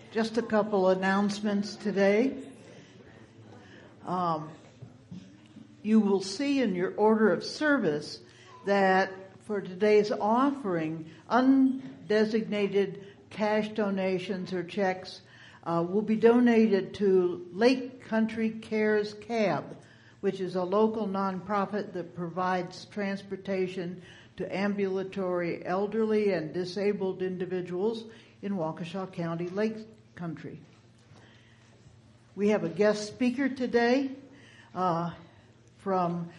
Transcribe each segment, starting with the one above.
Just a couple announcements today. You will see in your order of service that for today's offering, undesignated cash donations or checks will be donated to Lake Country Cares Cab, which is a local nonprofit that provides transportation to ambulatory elderly and disabled individuals in Waukesha County, Lake Country. We have a guest speaker today from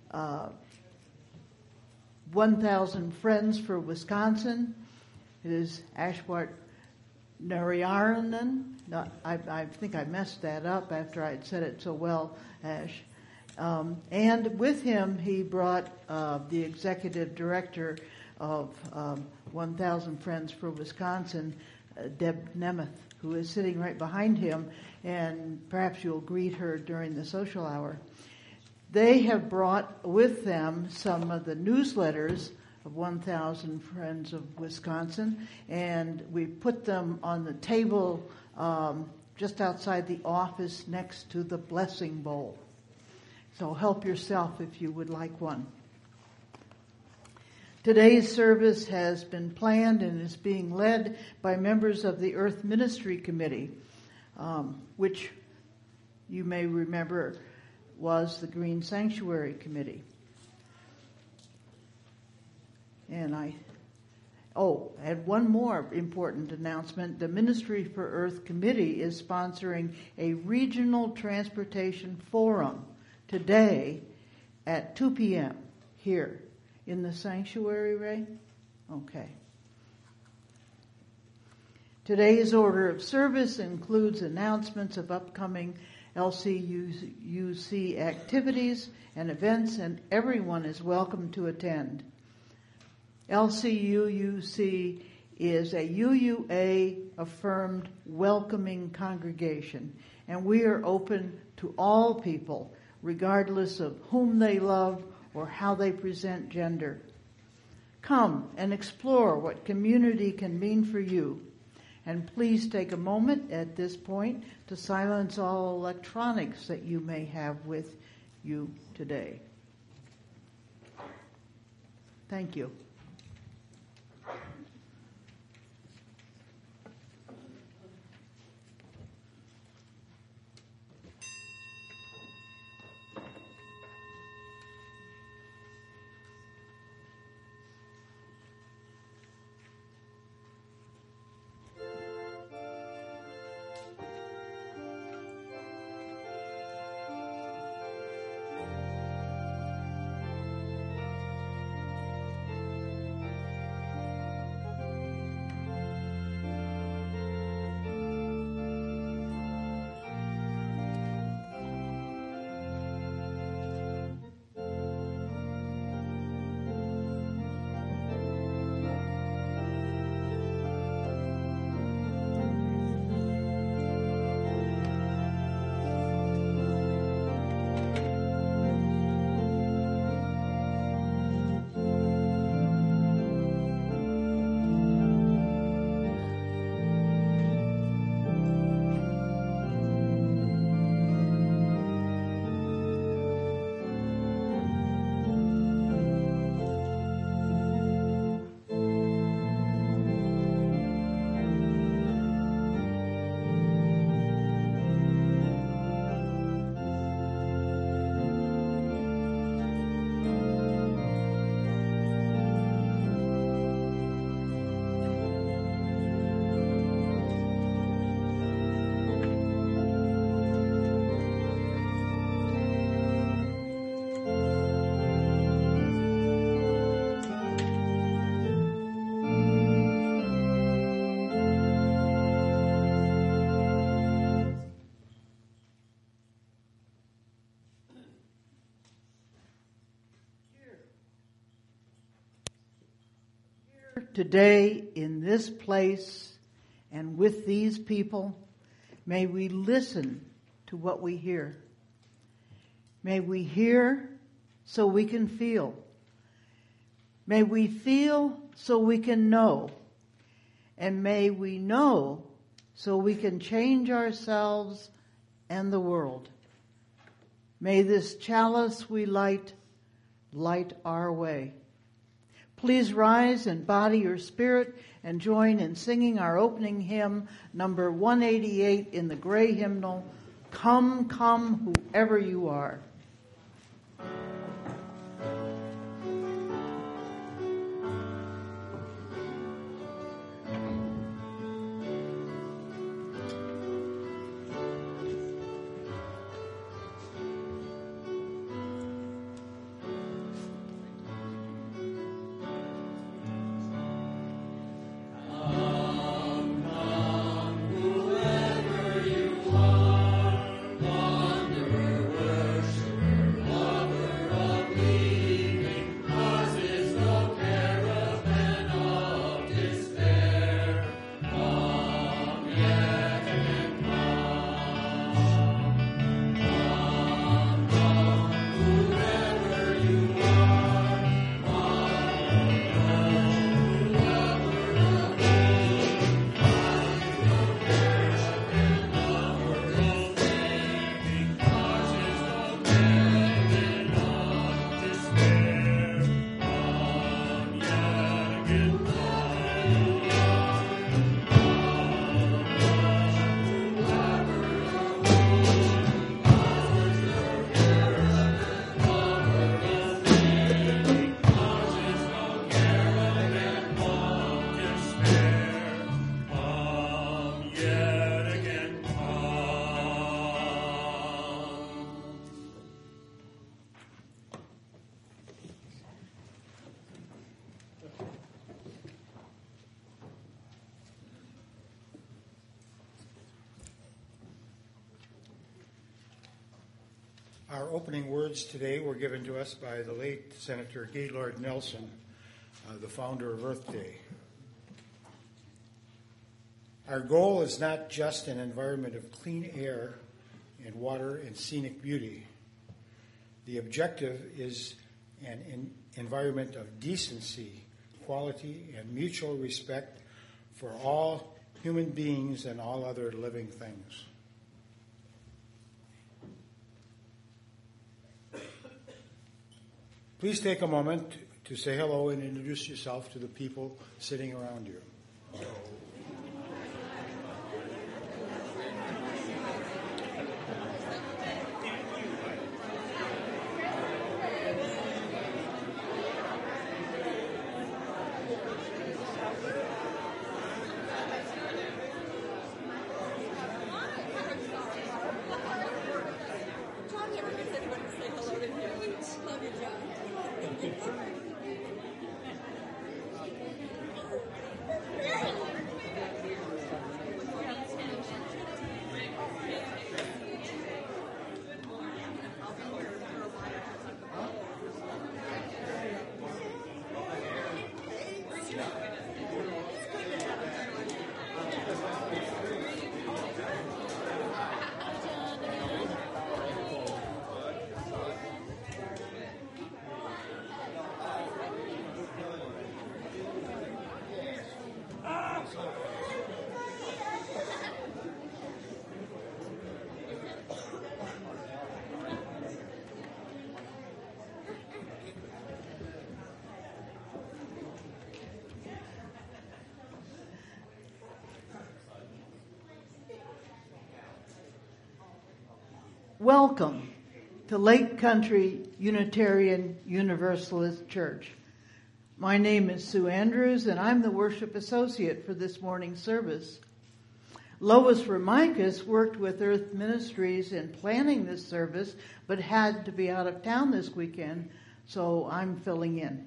1,000 Friends for Wisconsin. It is Ashwat Narayanan. I think I messed that up after I'd said it so well, Ash. And with him, he brought the executive director of 1,000 Friends for Wisconsin, Deb Nemeth, who is sitting right behind him, and perhaps you'll greet her during the social hour. They have brought with them some of the newsletters of 1,000 Friends of Wisconsin, and we put them on the table just outside the office next to the blessing bowl. So help yourself if you would like one. Today's service has been planned and is being led by members of the Earth Ministry Committee, which you may remember was the Green Sanctuary Committee. And one more important announcement. The Ministry for Earth Committee is sponsoring a regional transportation forum today at 2 p.m. here in the sanctuary, Ray? Okay. Today's order of service includes announcements of upcoming LCUC activities and events, and everyone is welcome to attend. LCUC is a UUA-affirmed welcoming congregation, and we are open to all people, regardless of whom they love or how they present gender. Come and explore what community can mean for you. And please take a moment at this point to silence all electronics that you may have with you today. Thank you. Today, in this place and with these people, may we listen to what we hear. May we hear so we can feel. May we feel so we can know. And may we know so we can change ourselves and the world. May this chalice we light our way. Please rise in body or spirit and join in singing our opening hymn, number 188 in the gray hymnal, Come, Come, Whoever You Are. Our opening words today were given to us by the late Senator Gaylord Nelson, the founder of Earth Day. Our goal is not just an environment of clean air and water and scenic beauty. The objective is an environment of decency, quality, and mutual respect for all human beings and all other living things. Please take a moment to say hello and introduce yourself to the people sitting around you. Welcome to Lake Country Unitarian Universalist Church. My name is Sue Andrews, and I'm the worship associate for this morning's service. Lois Ramicus worked with Earth Ministries in planning this service, but had to be out of town this weekend, so I'm filling in.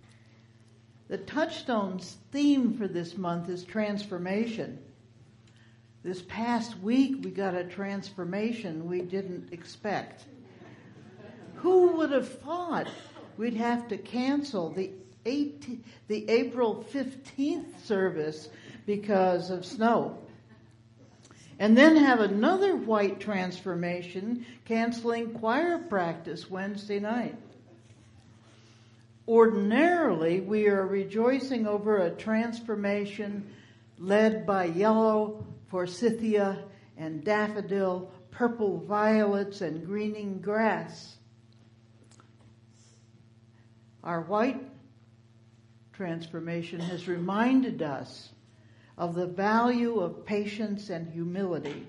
The Touchstone's theme for this month is transformation. This past week, we got a transformation we didn't expect. Who would have thought we'd have to cancel the April 15th service because of snow? And then have another white transformation, canceling choir practice Wednesday night. Ordinarily, we are rejoicing over a transformation led by yellow forsythia and daffodil, purple violets and greening grass. Our white transformation has reminded us of the value of patience and humility.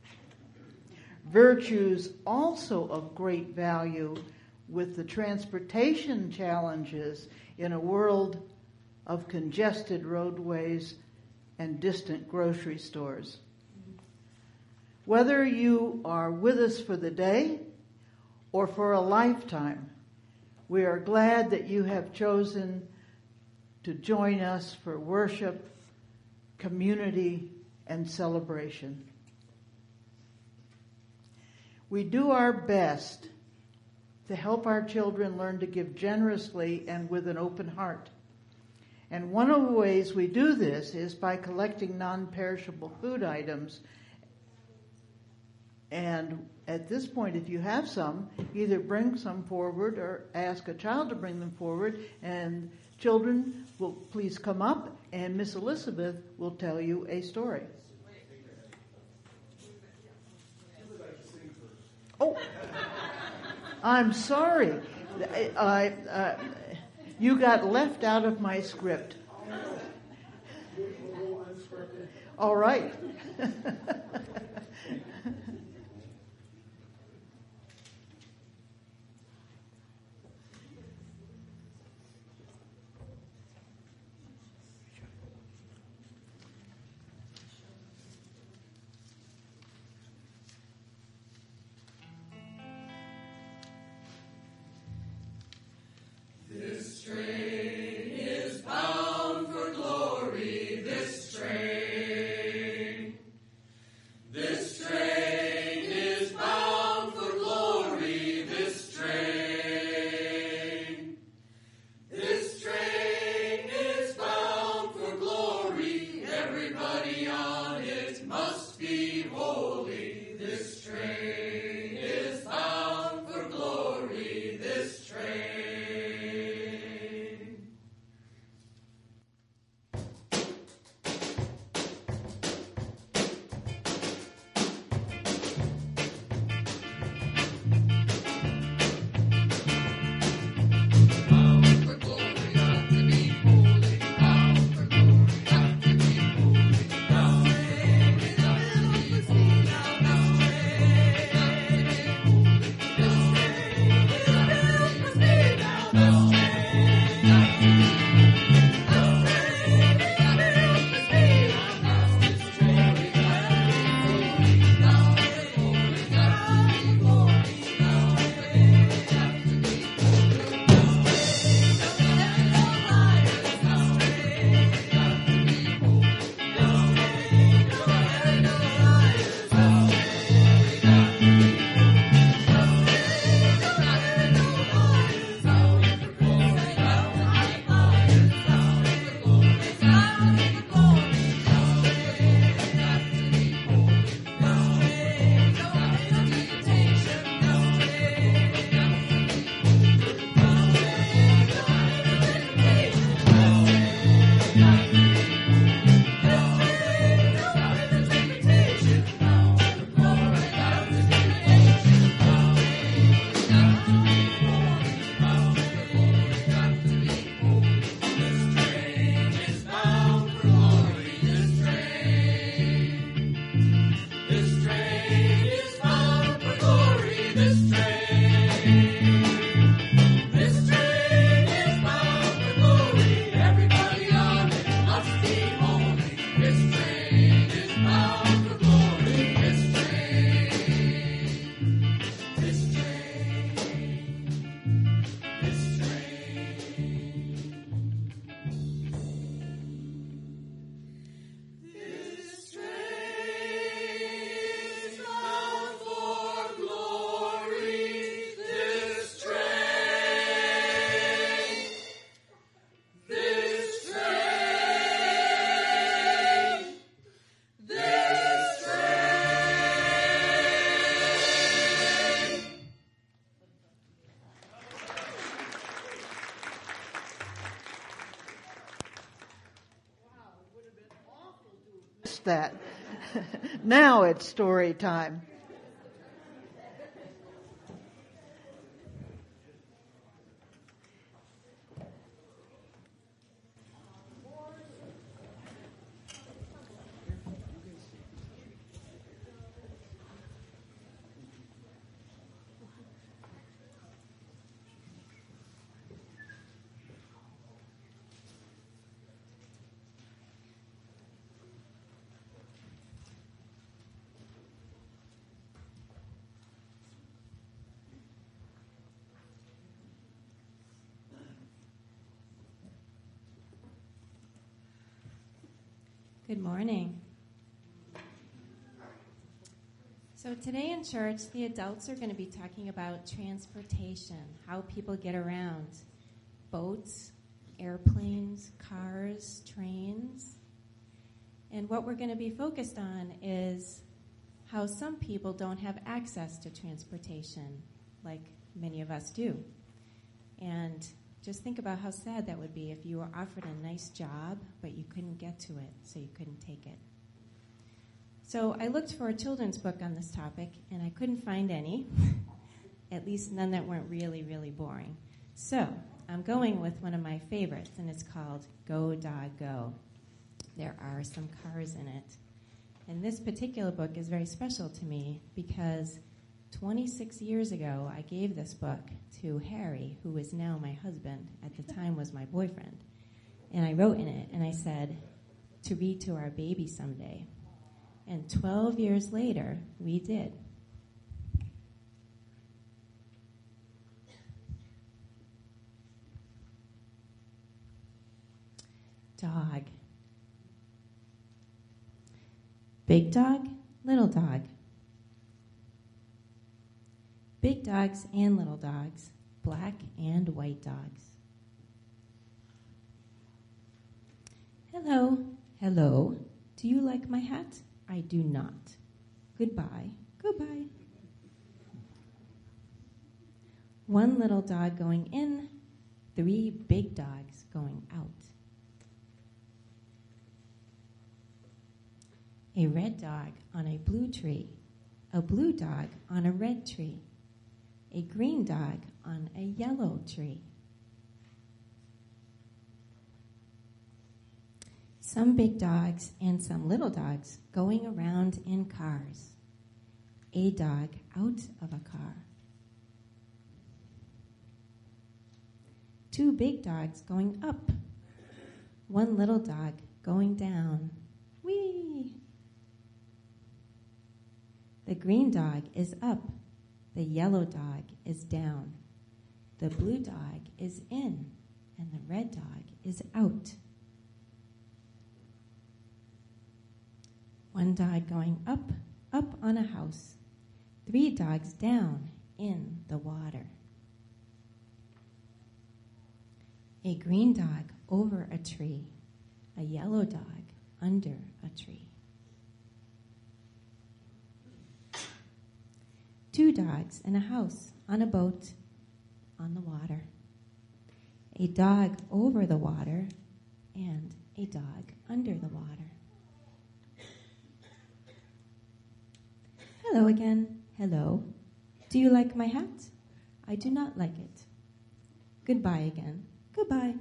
Virtues also of great value with the transportation challenges in a world of congested roadways and distant grocery stores. Whether you are with us for the day or for a lifetime, we are glad that you have chosen to join us for worship, community, and celebration. We do our best to help our children learn to give generously and with an open heart. And one of the ways we do this is by collecting non-perishable food items. And at this point, if you have some, either bring some forward or ask a child to bring them forward, and children will please come up, and Miss Elizabeth will tell you a story. Oh, I'm sorry. You got left out of my script. All right. This train is bound for glory, this train. This train is bound for glory, this train. This train is bound for glory, everybody on it must be holy. This train is bound for glory, this train. That. Now it's story time. Good morning. So today in church, the adults are going to be talking about transportation, how people get around. Boats, airplanes, cars, trains. And what we're going to be focused on is how some people don't have access to transportation, like many of us do. And just think about how sad that would be if you were offered a nice job, but you couldn't get to it, so you couldn't take it. So I looked for a children's book on this topic, and I couldn't find any, at least none that weren't really, really boring. So I'm going with one of my favorites, and it's called Go, Dog, Go. There are some cars in it. And this particular book is very special to me because 26 years ago, I gave this book to Harry, who is now my husband, at the time was my boyfriend. And I wrote in it, and I said, to read to our baby someday. And 12 years later, we did. Dog. Big dog, little dog. Big dogs and little dogs, black and white dogs. Hello, hello. Do you like my hat? I do not. Goodbye, goodbye. One little dog going in, 3 big dogs going out. A red dog on a blue tree, a blue dog on a red tree, a green dog on a yellow tree. Some big dogs and some little dogs going around in cars. A dog out of a car. 2 big dogs going up. 1 little dog going down. Whee! The green dog is up. The yellow dog is down. The blue dog is in. And the red dog is out. 1 dog going up, up on a house. 3 dogs down in the water. A green dog over a tree. A yellow dog under a tree. 2 dogs in a house, on a boat, on the water. A dog over the water and a dog under the water. Hello again. Hello. Do you like my hat? I do not like it. Goodbye again. Goodbye.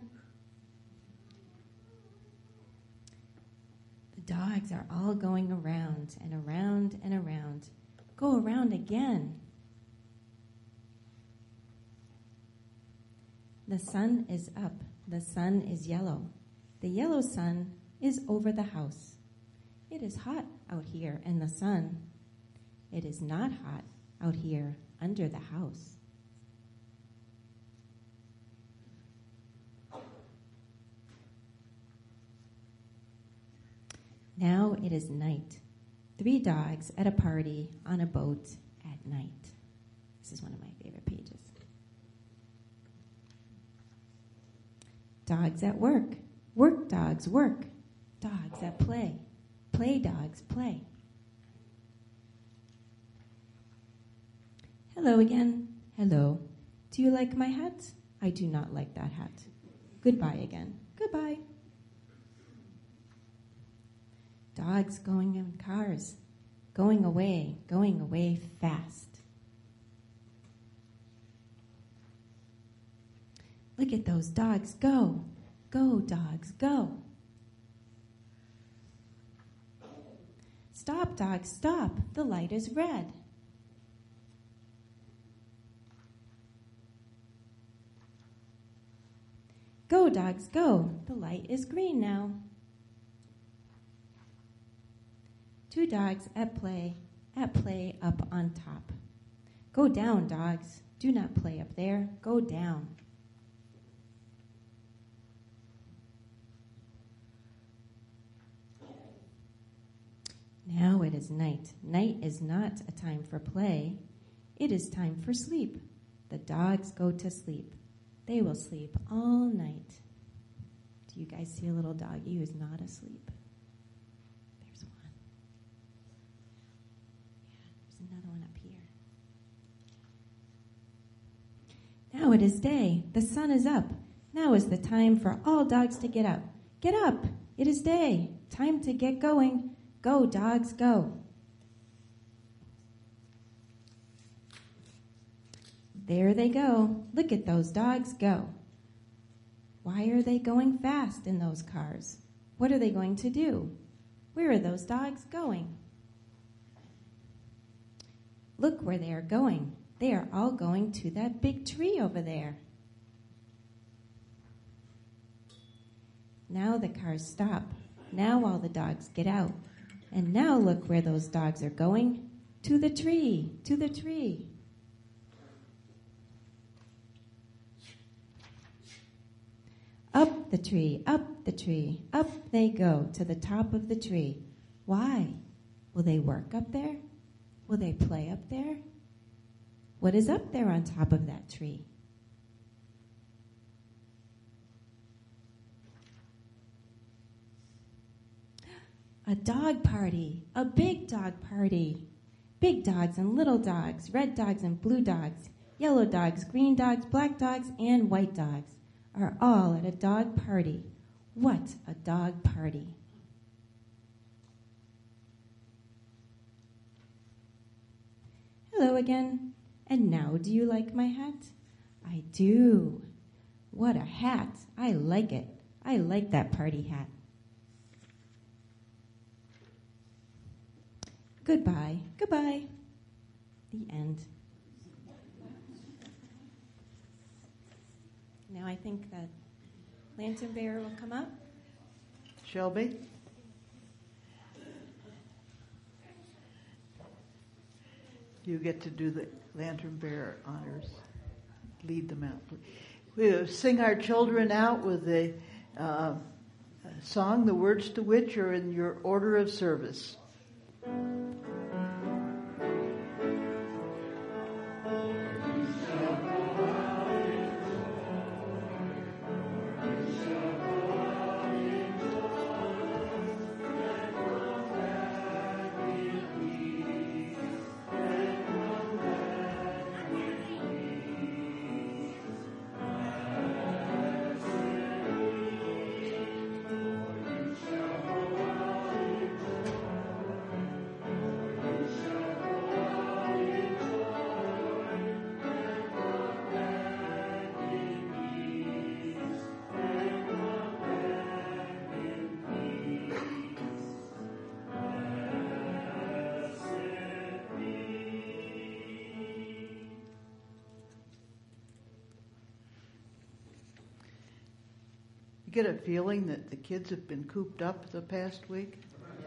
The dogs are all going around and around and around. Go around again. The sun is up. The sun is yellow. The yellow sun is over the house. It is hot out here in the sun. It is not hot out here under the house. Now it is night. 3 dogs at a party on a boat at night. This is one of my favorite pages. Dogs at work. Work dogs work. Dogs at play. Play dogs play. Hello again. Hello. Do you like my hat? I do not like that hat. Goodbye again. Goodbye. Dogs going in cars, going away fast. Look at those dogs go. Go, dogs, go. Stop, dogs, stop. The light is red. Go, dogs, go. The light is green now. Two dogs at play up on top. Go down, dogs. Do not play up there. Go down. Now it is night. Night is not a time for play. It is time for sleep. The dogs go to sleep. They will sleep all night. Do you guys see a little doggy who's not asleep? There's one. Yeah, there's another one up here. Now it is day. The sun is up. Now is the time for all dogs to get up. Get up. It is day. Time to get going. Go, dogs, go. There they go. Look at those dogs go. Why are they going fast in those cars? What are they going to do? Where are those dogs going? Look where they are going. They are all going to that big tree over there. Now the cars stop. Now all the dogs get out. And now look where those dogs are going. To the tree, to the tree. Up the tree, up the tree, up they go to the top of the tree. Why? Will they work up there? Will they play up there? What is up there on top of that tree? A dog party, a big dog party. Big dogs and little dogs, red dogs and blue dogs, yellow dogs, green dogs, black dogs, and white dogs are all at a dog party. What a dog party. Hello again. And now, do you like my hat? I do. What a hat. I like it. I like that party hat. Goodbye. Goodbye. The end. Now I think that Lantern Bearer will come up. Shelby? You get to do the Lantern Bearer honors. Lead them out. We'll sing our children out with a song, the words to which are in your order of service. You get a feeling that the kids have been cooped up the past week?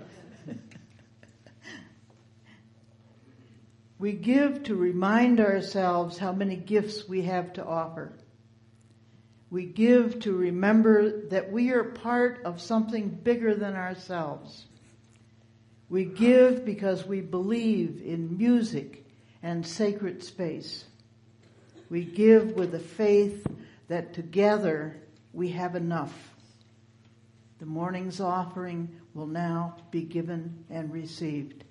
We give to remind ourselves how many gifts we have to offer. We give to remember that we are part of something bigger than ourselves. We give because we believe in music and sacred space. We give with the faith that together we have enough. The morning's offering will now be given and received.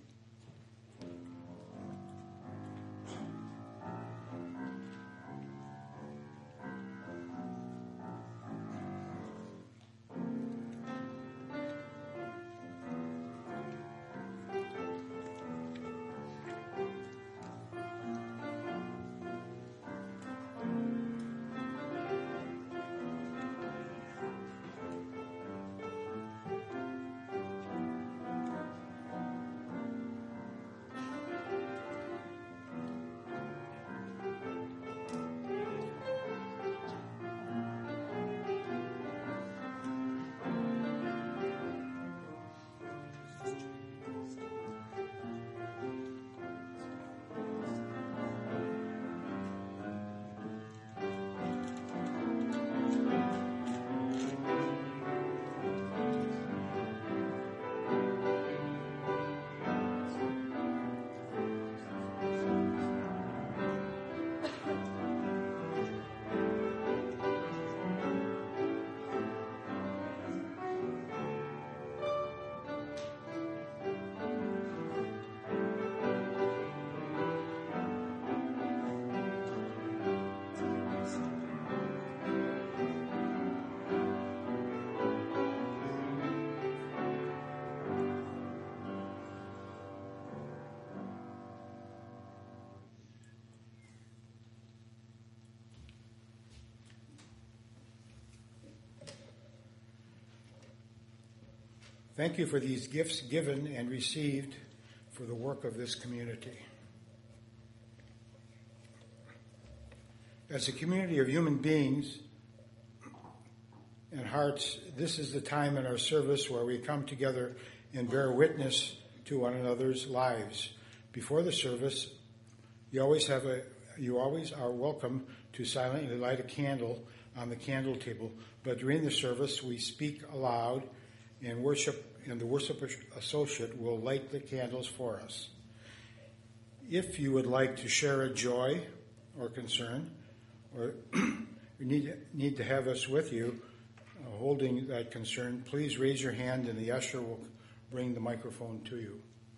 Thank you for these gifts given and received for the work of this community. As a community of human beings and hearts, this is the time in our service where we come together and bear witness to one another's lives. Before the service, you always are welcome to silently light a candle on the candle table, but during the service we speak aloud and the worship associate will light the candles for us. If you would like to share a joy or concern, or you need to have us with you holding that concern, please raise your hand and the usher will bring the microphone to you.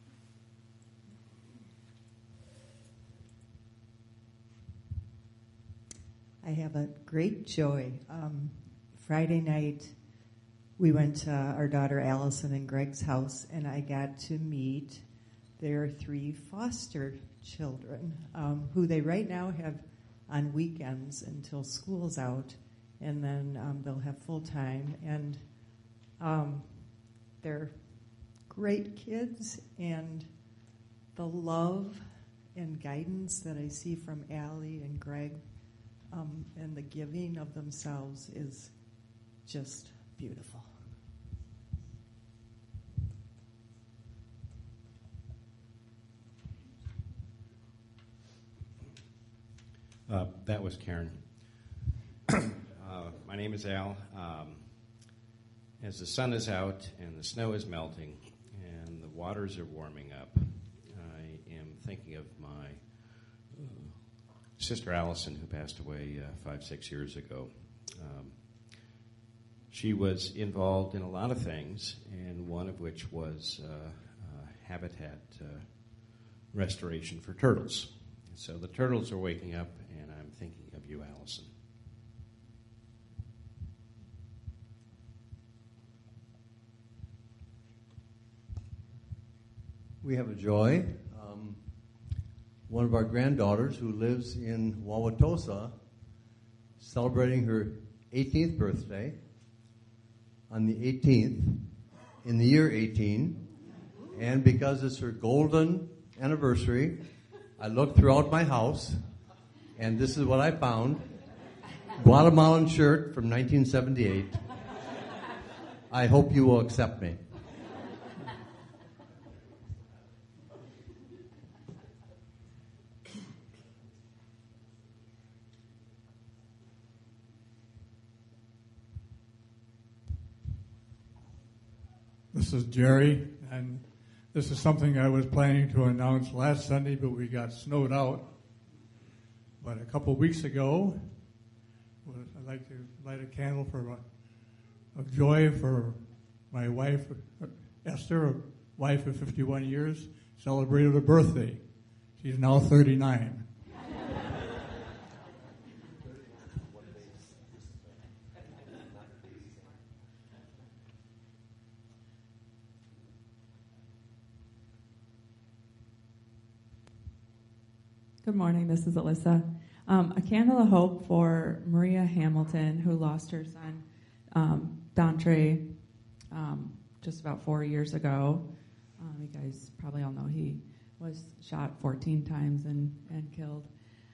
I have a great joy. Friday night, we went to our daughter Allison and Greg's house, and I got to meet their 3 foster children, who they right now have on weekends until school's out, and then they'll have full time. And they're great kids, and the love and guidance that I see from Allie and Greg and the giving of themselves is just beautiful. That was Karen. My name is Al. As the sun is out and the snow is melting and the waters are warming up, I am thinking of my sister Allison, who passed away 5-6 years ago. She was involved in a lot of things, and one of which was habitat restoration for turtles. So the turtles are waking up, and I'm thinking of you, Allison. We have a joy. One of our granddaughters who lives in Wauwatosa, celebrating her 18th birthday on the 18th in the year 18. And because it's her golden anniversary, I looked throughout my house, and this is what I found. Guatemalan shirt from 1978. I hope you will accept me. This is Jerry, and this is something I was planning to announce last Sunday, but we got snowed out. But a couple weeks ago, I'd like to light a candle of joy for my wife, Esther, a wife of 51 years, celebrated her birthday. She's now 39. Good morning, this is Alyssa. A candle of hope for Maria Hamilton, who lost her son, Dontre, just about 4 years ago. You guys probably all know he was shot 14 times and killed.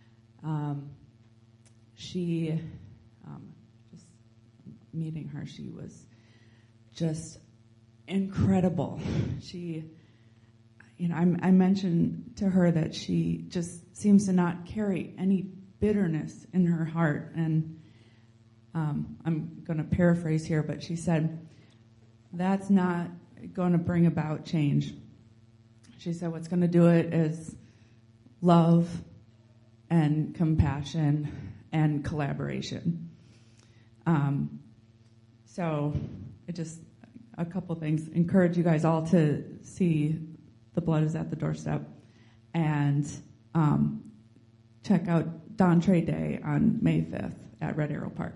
She, just meeting her, she was just incredible. I mentioned to her that she just seems to not carry any bitterness in her heart. And I'm going to paraphrase here, but she said, that's not going to bring about change. She said, what's going to do it is love and compassion and collaboration. So a couple things. Encourage you guys all to see The Blood is at the Doorstep, and check out Dontre Day on May 5th at Red Arrow Park.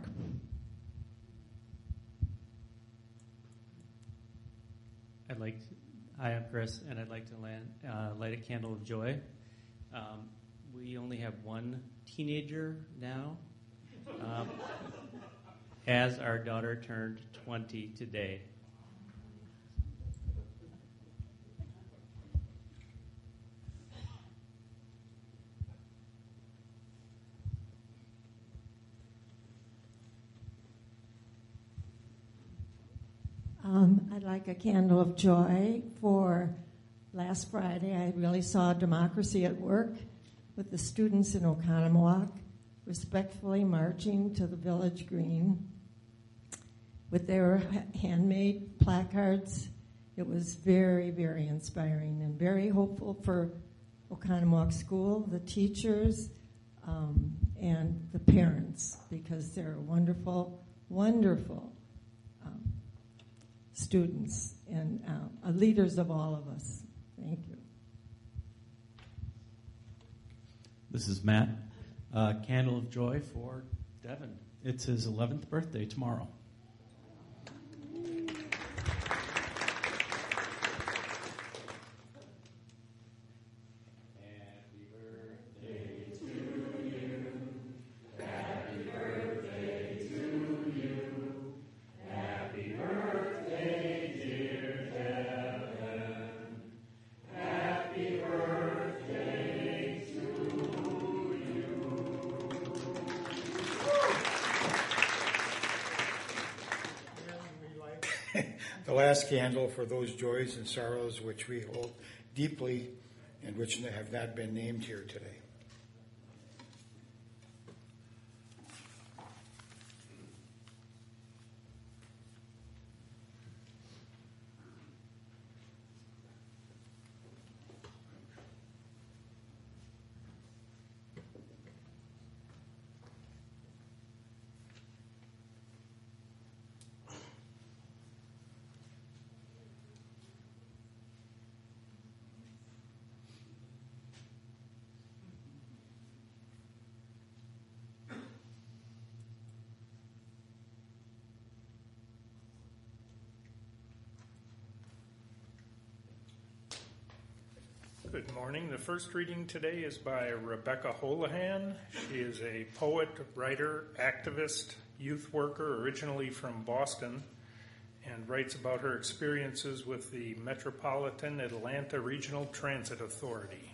Hi, I'm Chris, and I'd like to light a candle of joy. We only have one teenager now, as our daughter turned 20 today. I'd like a candle of joy for last Friday. I really saw democracy at work with the students in Oconomowoc respectfully marching to the village green with their handmade placards. It was very, very inspiring and very hopeful for Oconomowoc School, the teachers, and the parents, because they're wonderful, wonderful students and leaders of all of us. Thank you. This is Matt. Candle of joy for Devin. It's his 11th birthday tomorrow. The last candle for those joys and sorrows which we hold deeply and which have not been named here today. Good morning. The first reading today is by Rebecca Holohan. She is a poet, writer, activist, youth worker, originally from Boston, and writes about her experiences with the Metropolitan Atlanta Regional Transit Authority.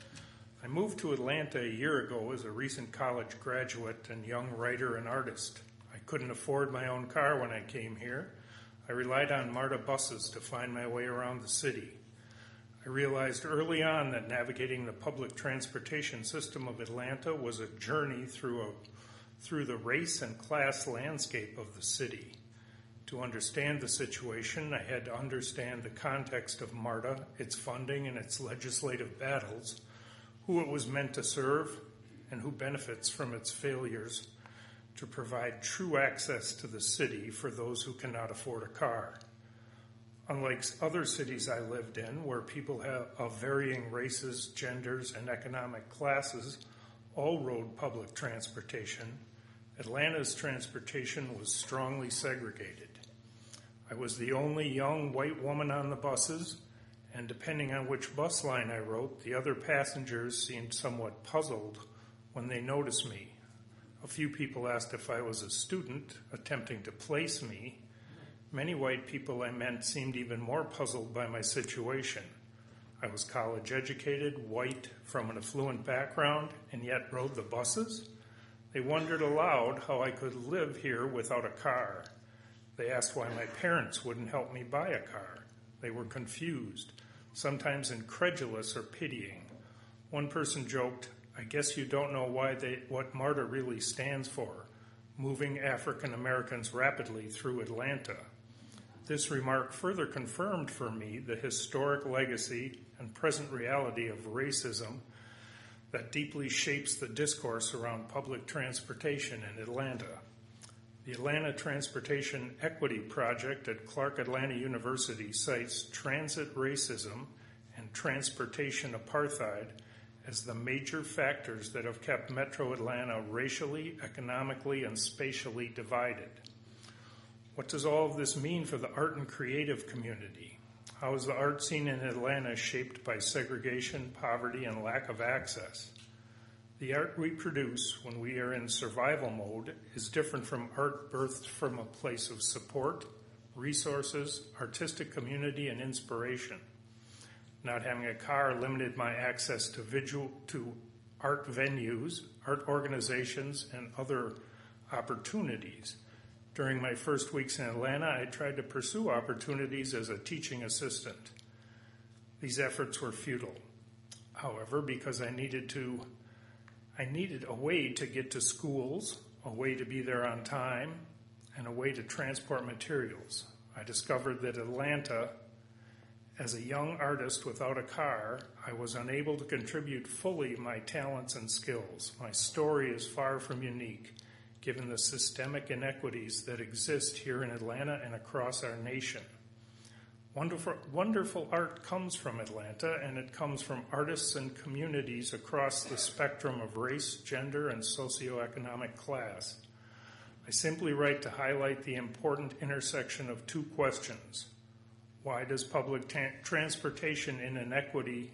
I moved to Atlanta a year ago as a recent college graduate and young writer and artist. I couldn't afford my own car when I came here. I relied on MARTA buses to find my way around the city. I realized early on that navigating the public transportation system of Atlanta was a journey through the race and class landscape of the city. To understand the situation, I had to understand the context of MARTA, its funding, and its legislative battles, who it was meant to serve, and who benefits from its failures to provide true access to the city for those who cannot afford a car. Unlike other cities I lived in, where people of varying races, genders, and economic classes all rode public transportation, Atlanta's transportation was strongly segregated. I was the only young white woman on the buses, and depending on which bus line I rode, the other passengers seemed somewhat puzzled when they noticed me. A few people asked if I was a student attempting to place me. Many white people I met seemed even more puzzled by my situation. I was college educated, white, from an affluent background, and yet rode the buses. They wondered aloud how I could live here without a car. They asked why my parents wouldn't help me buy a car. They were confused, sometimes incredulous or pitying. One person joked, "I guess you don't know what MARTA really stands for, moving African Americans rapidly through Atlanta." This remark further confirmed for me the historic legacy and present reality of racism that deeply shapes the discourse around public transportation in Atlanta. The Atlanta Transportation Equity Project at Clark Atlanta University cites transit racism and transportation apartheid as the major factors that have kept Metro Atlanta racially, economically, and spatially divided. What does all of this mean for the art and creative community? How is the art scene in Atlanta shaped by segregation, poverty, and lack of access? The art we produce when we are in survival mode is different from art birthed from a place of support, resources, artistic community, and inspiration. Not having a car limited my access to art venues, art organizations, and other opportunities. During my first weeks in Atlanta, I tried to pursue opportunities as a teaching assistant. These efforts were futile. However, because I needed a way to get to schools, a way to be there on time, and a way to transport materials, I discovered that Atlanta, as a young artist without a car, I was unable to contribute fully my talents and skills. My story is far from unique, given the systemic inequities that exist here in Atlanta and across our nation. Wonderful art comes from Atlanta, and it comes from artists and communities across the spectrum of race, gender, and socioeconomic class. I simply write to highlight the important intersection of two questions. Why does public transportation inequity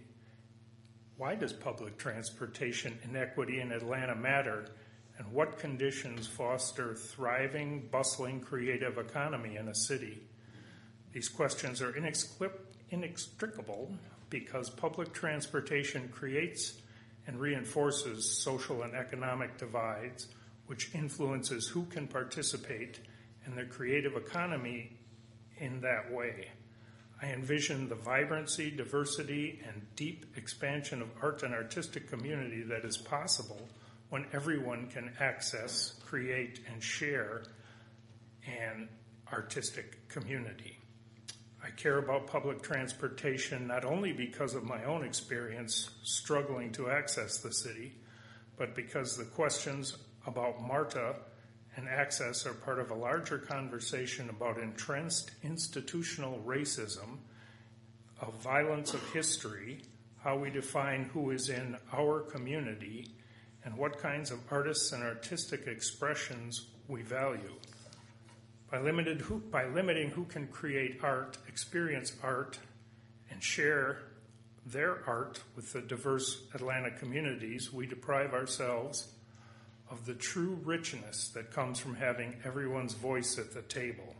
in Atlanta matter, and what conditions foster thriving, bustling, creative economy in a city? These questions are inextricable because public transportation creates and reinforces social and economic divides, which influences who can participate in the creative economy in that way. I envision the vibrancy, diversity, and deep expansion of art and artistic community that is possible when everyone can access, create, and share an artistic community. I care about public transportation not only because of my own experience struggling to access the city, but because the questions about MARTA and access are part of a larger conversation about entrenched institutional racism, of violence of history, how we define who is in our community, and what kinds of artists and artistic expressions we value. By limiting who can create art, experience art, and share their art with the diverse Atlanta communities, we deprive ourselves of the true richness that comes from having everyone's voice at the table.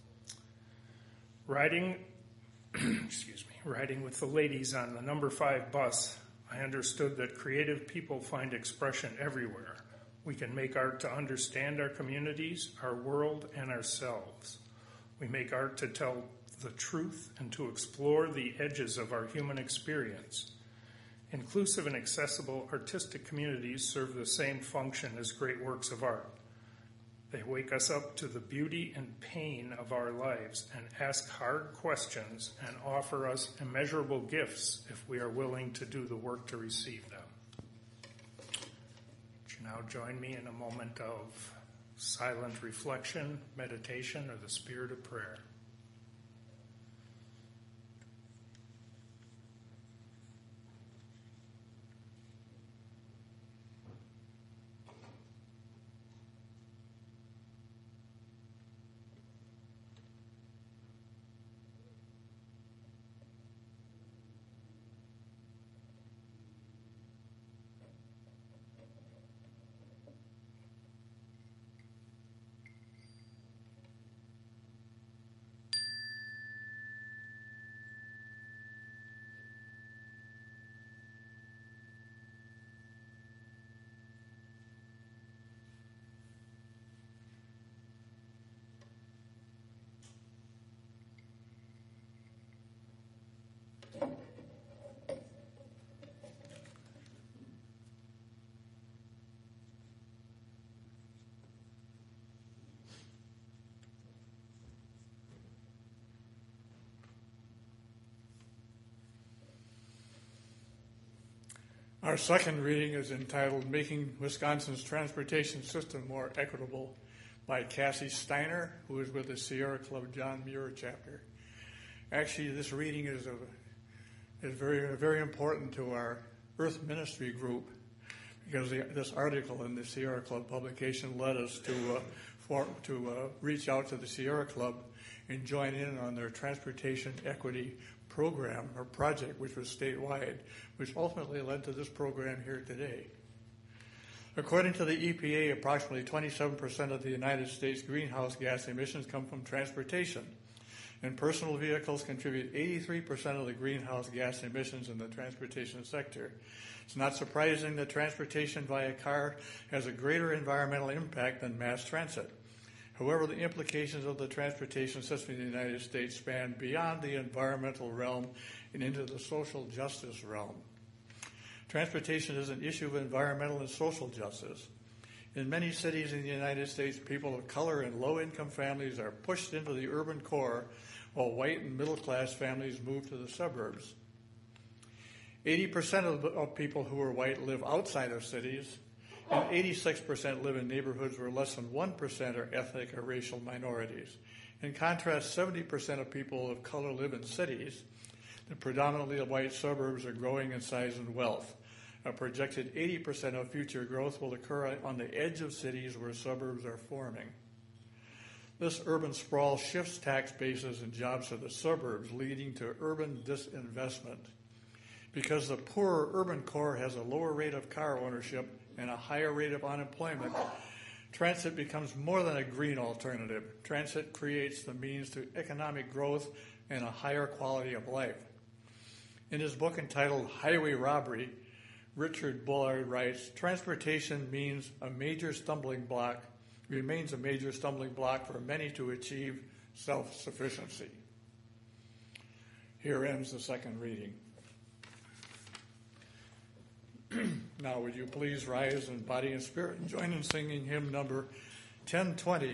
Riding with the ladies on the number 5 bus, I understood that creative people find expression everywhere. We can make art to understand our communities, our world, and ourselves. We make art to tell the truth and to explore the edges of our human experience. Inclusive and accessible artistic communities serve the same function as great works of art. They wake us up to the beauty and pain of our lives and ask hard questions and offer us immeasurable gifts if we are willing to do the work to receive them. Would you now join me in a moment of silent reflection, meditation, or the spirit of prayer? Our second reading is entitled Making Wisconsin's Transportation System More Equitable by Cassie Steiner, who is with the Sierra Club John Muir chapter. Actually, this reading is very, very important to our Earth Ministry group because this article in the Sierra Club publication led us to reach out to the Sierra Club and join in on their transportation equity program or project, which was statewide, which ultimately led to this program here today. According to the EPA, approximately 27% of the United States greenhouse gas emissions come from transportation, and personal vehicles contribute 83% of the greenhouse gas emissions in the transportation sector. It's not surprising that transportation via car has a greater environmental impact than mass transit. However, the implications of the transportation system in the United States span beyond the environmental realm and into the social justice realm. Transportation is an issue of environmental and social justice. In many cities in the United States, people of color and low-income families are pushed into the urban core, while white and middle-class families move to the suburbs. 80% of people who are white live outside of cities, and 86% live in neighborhoods where less than 1% are ethnic or racial minorities. In contrast, 70% of people of color live in cities. The predominantly white suburbs are growing in size and wealth. A projected 80% of future growth will occur on the edge of cities where suburbs are forming. This urban sprawl shifts tax bases and jobs to the suburbs, leading to urban disinvestment. Because the poorer urban core has a lower rate of car ownership and a higher rate of unemployment, transit becomes more than a green alternative. Transit creates the means to economic growth and a higher quality of life. In his book entitled Highway Robbery, Richard Bullard writes, transportation remains a major stumbling block for many to achieve self-sufficiency. Here ends the second reading. Now would you please rise in body and spirit and join in singing hymn number 1020.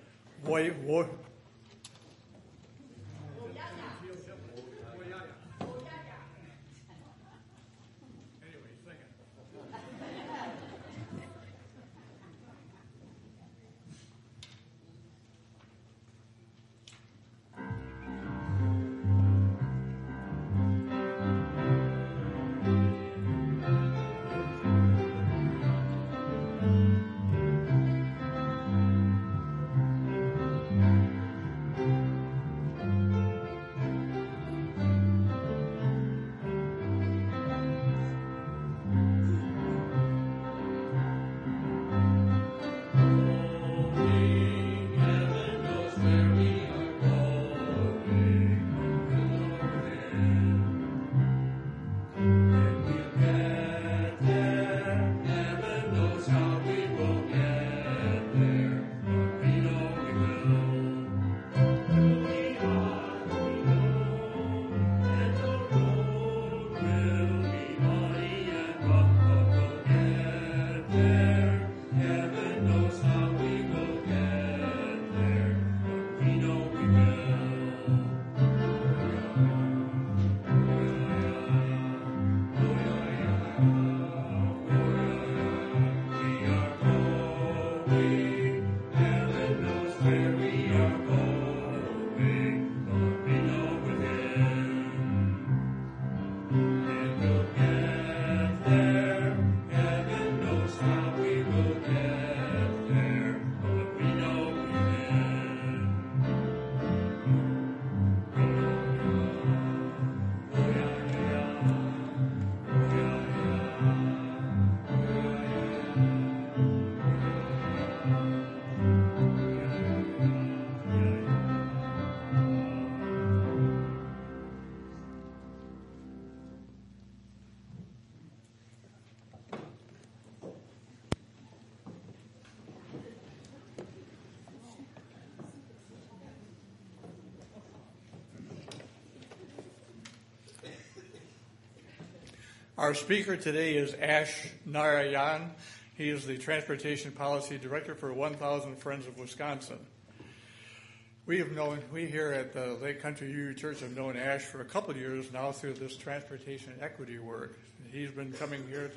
Our speaker today is Ash Narayan. He is the Transportation Policy Director for 1,000 Friends of Wisconsin. We here at the Lake Country UU Church have known Ash for a couple of years now through this transportation equity work. He's been coming here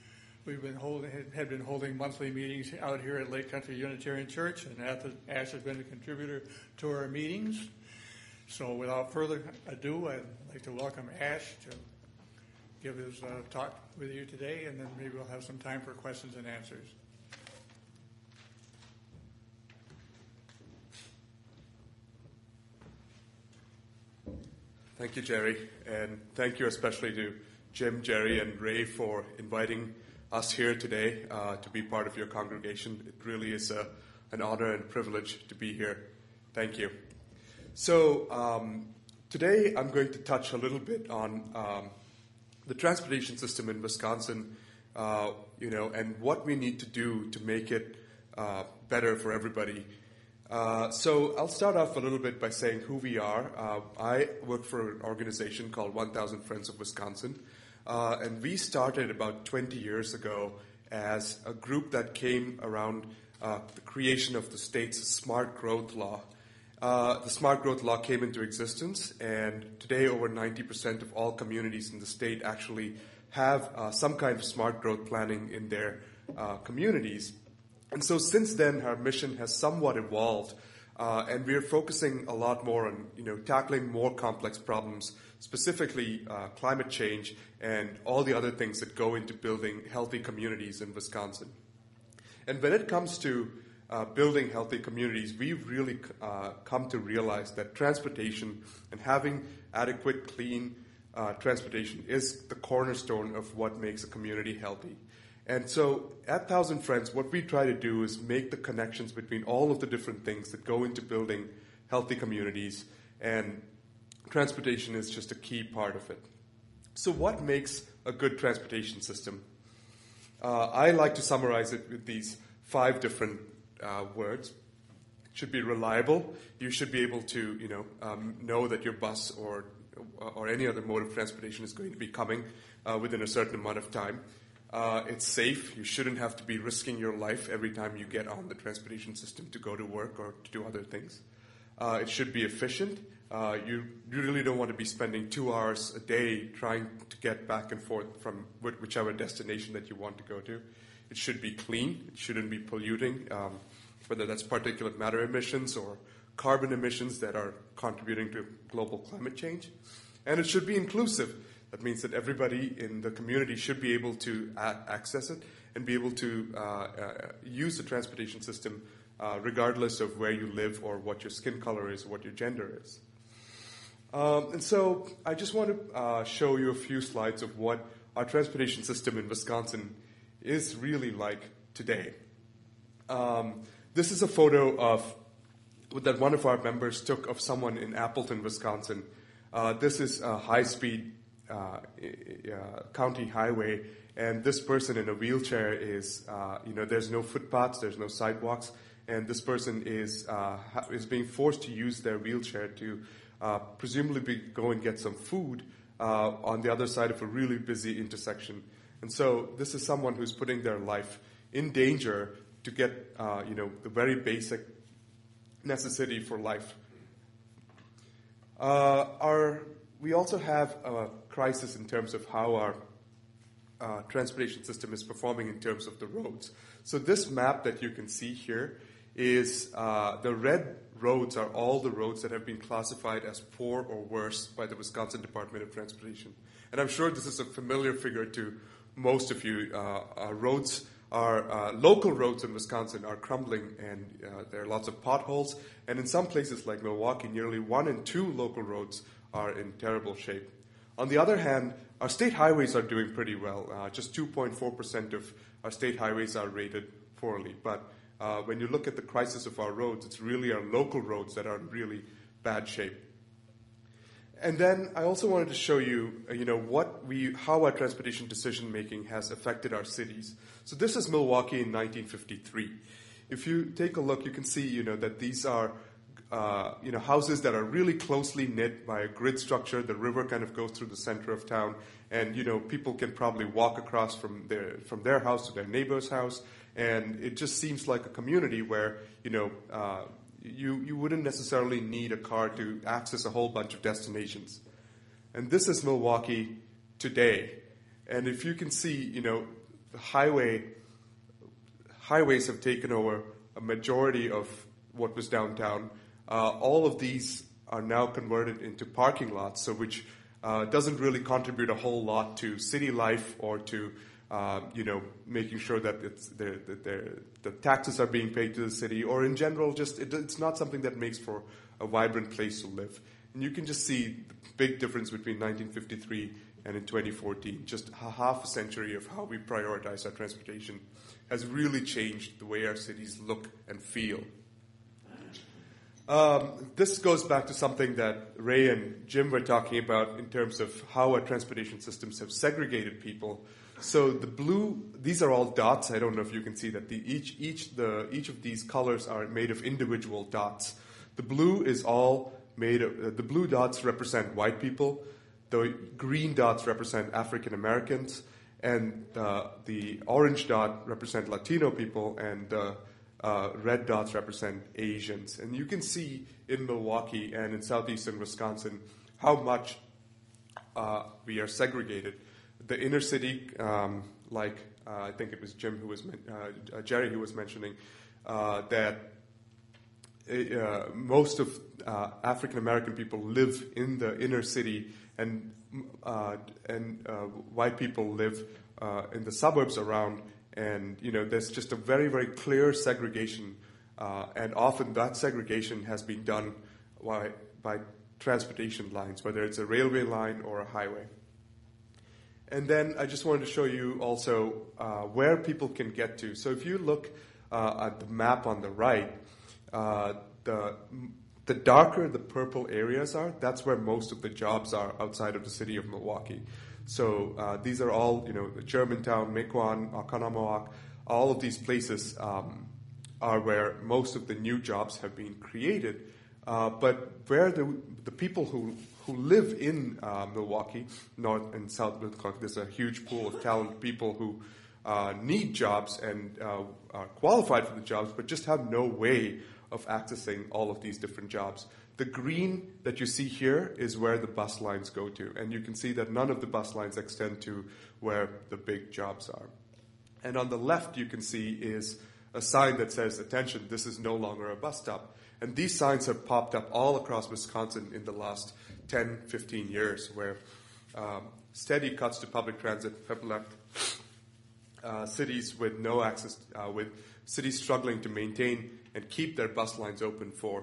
had been holding monthly meetings out here at Lake Country Unitarian Church, and Ash has been a contributor to our meetings. So without further ado, I'd like to welcome Ash to give his talk with you today, and then maybe we'll have some time for questions and answers. Thank you, Jerry, and thank you especially to Jim, Jerry, and Ray for inviting us here today to be part of your congregation. It really is an honor and privilege to be here. Thank you. So today I'm going to touch a little bit on the transportation system in Wisconsin, and what we need to do to make it better for everybody. So I'll start off a little bit by saying who we are. I work for an organization called 1,000 Friends of Wisconsin, and we started about 20 years ago as a group that came around the creation of the state's Smart Growth Law. The Smart Growth Law came into existence, and today over 90% of all communities in the state actually have some kind of smart growth planning in their communities. And so since then, our mission has somewhat evolved, and we're focusing a lot more on tackling more complex problems, specifically climate change and all the other things that go into building healthy communities in Wisconsin. And when it comes to building healthy communities, we've really come to realize that transportation and having adequate, clean transportation is the cornerstone of what makes a community healthy. And so at 1,000 Friends, what we try to do is make the connections between all of the different things that go into building healthy communities, and transportation is just a key part of it. So what makes a good transportation system? I like to summarize it with these 5 different words. It should be reliable. You should be able to, know that your bus or any other mode of transportation is going to be coming within a certain amount of time. It's safe. You shouldn't have to be risking your life every time you get on the transportation system to go to work or to do other things. It should be efficient. You really don't want to be spending 2 hours a day trying to get back and forth from whichever destination that you want to go to. It should be clean. It shouldn't be polluting, whether that's particulate matter emissions or carbon emissions that are contributing to global climate change. And it should be inclusive. That means that everybody in the community should be able to access it and be able to use the transportation system regardless of where you live or what your skin color is or what your gender is. And so I just want to show you a few slides of what our transportation system in Wisconsin is really like today. This is a photo that one of our members took of someone in Appleton, Wisconsin. This is a high-speed county highway, and this person in a wheelchair is, there's no footpaths, there's no sidewalks, and this person is being forced to use their wheelchair to presumably go and get some food on the other side of a really busy intersection. And so this is someone who's putting their life in danger to get, the very basic necessity for life. We also have a crisis in terms of how our transportation system is performing in terms of the roads. So this map that you can see here is the red roads are all the roads that have been classified as poor or worse by the Wisconsin Department of Transportation. And I'm sure this is a familiar figure to most of you. Our local roads in Wisconsin are crumbling, and there are lots of potholes. And in some places like Milwaukee, nearly 1 in 2 local roads are in terrible shape. On the other hand, our state highways are doing pretty well. Just 2.4% of our state highways are rated poorly. But when you look at the crisis of our roads, it's really our local roads that are in really bad shape. And then I also wanted to show you, how our transportation decision making has affected our cities. So this is Milwaukee in 1953. If you take a look, you can see, that these are, houses that are really closely knit by a grid structure. The river kind of goes through the center of town, and people can probably walk across from their house to their neighbor's house, and it just seems like a community where you wouldn't necessarily need a car to access a whole bunch of destinations. And this is Milwaukee today. And if you can see, the highways have taken over a majority of what was downtown. All of these are now converted into parking lots, so which doesn't really contribute a whole lot to city life or to making sure that the taxes are being paid to the city, or in general, just it's not something that makes for a vibrant place to live. And you can just see the big difference between 1953 and in 2014. Just a half a century of how we prioritize our transportation has really changed the way our cities look and feel. This goes back to something that Ray and Jim were talking about in terms of how our transportation systems have segregated people. So the blue, these are all dots. I don't know if you can see that. Each of these colors are made of individual dots. The blue is all made of, the blue dots represent white people. The green dots represent African Americans. And the orange dot represent Latino people, and the red dots represent Asians. And you can see in Milwaukee and in southeastern Wisconsin how much we are segregated. The inner city, I think it was Jerry who was mentioning, that most of African American people live in the inner city, and white people live in the suburbs around. And there's just a very, very clear segregation, and often that segregation has been done by transportation lines, whether it's a railway line or a highway. And then I just wanted to show you also where people can get to. So if you look at the map on the right, the darker the purple areas are, that's where most of the jobs are outside of the city of Milwaukee. So these are all, Germantown, Mequon, Oconomowoc, all of these places are where most of the new jobs have been created. But where the people who live in Milwaukee, North and South Milwaukee, there's a huge pool of talented people who need jobs and are qualified for the jobs, but just have no way of accessing all of these different jobs. The green that you see here is where the bus lines go to, and you can see that none of the bus lines extend to where the big jobs are. And on the left, you can see is a sign that says, "Attention, this is no longer a bus stop." And these signs have popped up all across Wisconsin in the last 10, 15 years, where steady cuts to public transit have left cities with no access, with cities struggling to maintain and keep their bus lines open for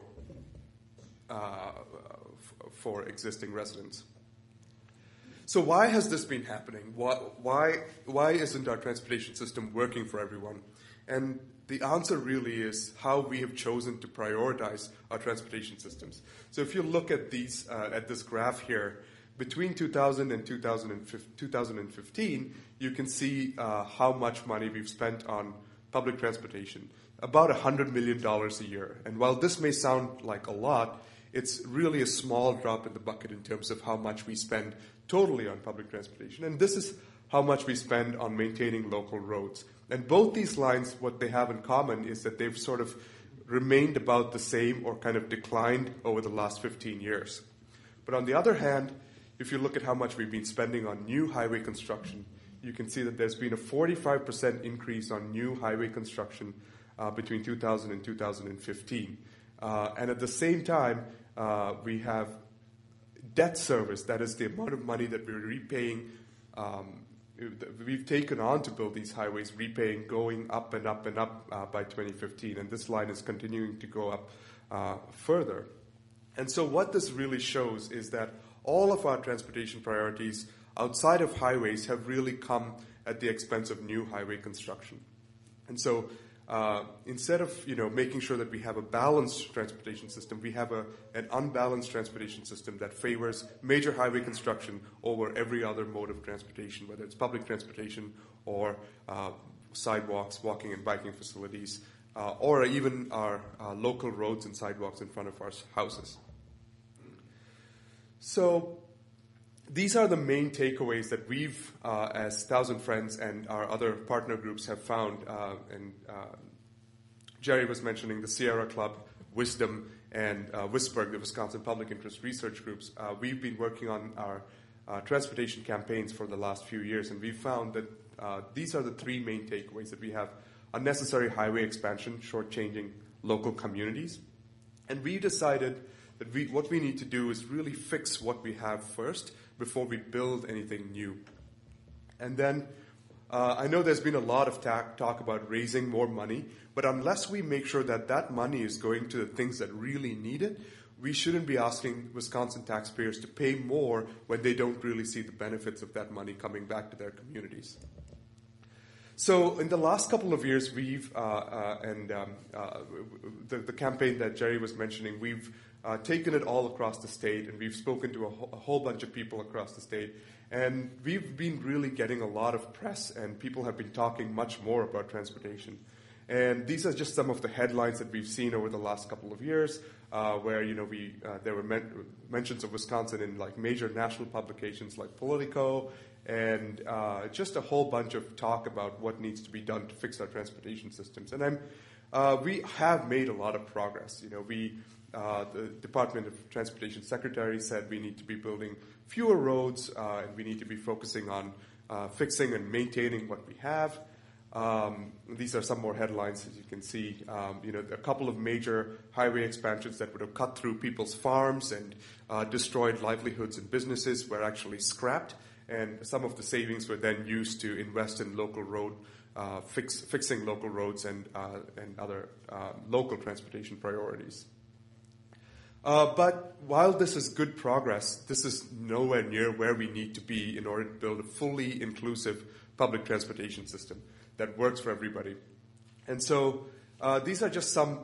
existing residents. So why has this been happening? Why isn't our transportation system working for everyone? And the answer really is how we have chosen to prioritize our transportation systems. So if you look at these at this graph here, between 2000 and 2015, you can see how much money we've spent on public transportation, about $100 million a year. And while this may sound like a lot, it's really a small drop in the bucket in terms of how much we spend totally on public transportation. And this is how much we spend on maintaining local roads. And both these lines, what they have in common is that they've sort of remained about the same or kind of declined over the last 15 years. But on the other hand, if you look at how much we've been spending on new highway construction, you can see that there's been a 45% increase on new highway construction between 2000 and 2015. And at the same time, we have debt service, that is the amount of money that we're repaying, we've taken on to build these highways, repaying going up and up and up by 2015. And this line is continuing to go up further. And so what this really shows is that all of our transportation priorities outside of highways have really come at the expense of new highway construction. And so instead of making sure that we have a balanced transportation system, we have an unbalanced transportation system that favors major highway construction over every other mode of transportation, whether it's public transportation or sidewalks, walking and biking facilities, or even our local roads and sidewalks in front of our houses. So these are the main takeaways that we've, as Thousand Friends and our other partner groups, have found. And Jerry was mentioning the Sierra Club, Wisdom, and WISPERG, the Wisconsin Public Interest Research Groups. We've been working on our transportation campaigns for the last few years, and we've found that these are the three main takeaways: that we have unnecessary highway expansion, shortchanging local communities. And we decided that what we need to do is really fix what we have first before we build anything new. And then I know there's been a lot of talk about raising more money, but unless we make sure that that money is going to the things that really need it, we shouldn't be asking Wisconsin taxpayers to pay more when they don't really see the benefits of that money coming back to their communities. So in the last couple of years, we've, the campaign that Jerry was mentioning, we've taken it all across the state, and we've spoken to a whole bunch of people across the state. And we've been really getting a lot of press, and people have been talking much more about transportation. And these are just some of the headlines that we've seen over the last couple of years, where there were mentions of Wisconsin in like major national publications like Politico, and just a whole bunch of talk about what needs to be done to fix our transportation systems. And we have made a lot of progress. The Department of Transportation Secretary said we need to be building fewer roads, and we need to be focusing on fixing and maintaining what we have. These are some more headlines, as you can see. A couple of major highway expansions that would have cut through people's farms and destroyed livelihoods and businesses were actually scrapped, and some of the savings were then used to invest in local road, fixing local roads and other local transportation priorities. But while this is good progress, this is nowhere near where we need to be in order to build a fully inclusive public transportation system that works for everybody. And so these are just some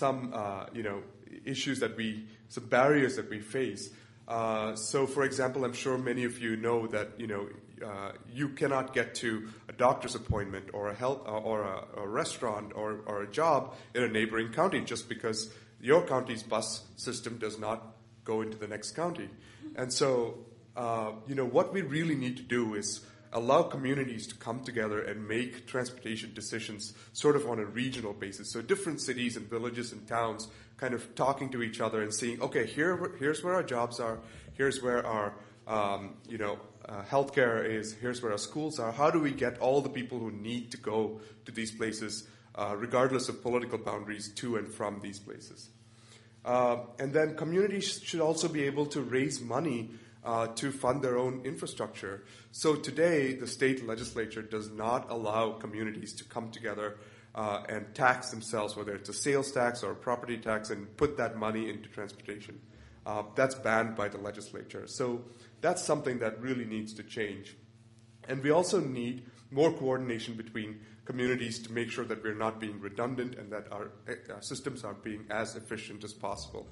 issues some barriers that we face. So, for example, I'm sure many of you know that you cannot get to a doctor's appointment or a restaurant or a job in a neighboring county just because your county's bus system does not go into the next county. And so, what we really need to do is allow communities to come together and make transportation decisions sort of on a regional basis. So different cities and villages and towns kind of talking to each other and saying, okay, here's where our jobs are, here's where our healthcare is, here's where our schools are. How do we get all the people who need to go to these places, regardless of political boundaries, to and from these places? And then communities should also be able to raise money to fund their own infrastructure. So today, the state legislature does not allow communities to come together and tax themselves, whether it's a sales tax or a property tax, and put that money into transportation. That's banned by the legislature. So that's something that really needs to change. And we also need more coordination between communities to make sure that we're not being redundant and that our systems are being as efficient as possible.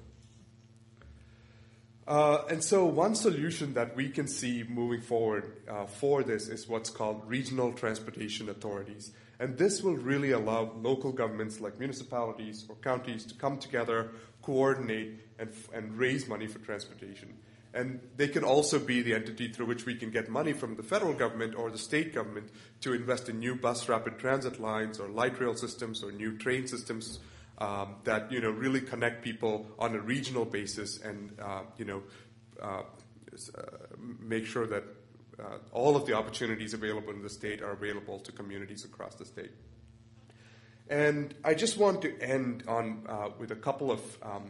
And so one solution that we can see moving forward for this is what's called regional transportation authorities. And this will really allow local governments like municipalities or counties to come together, coordinate, and raise money for transportation. And they can also be the entity through which we can get money from the federal government or the state government to invest in new bus rapid transit lines or light rail systems or new train systems that really connect people on a regional basis and make sure that all of the opportunities available in the state are available to communities across the state. And I just want to end on with a couple of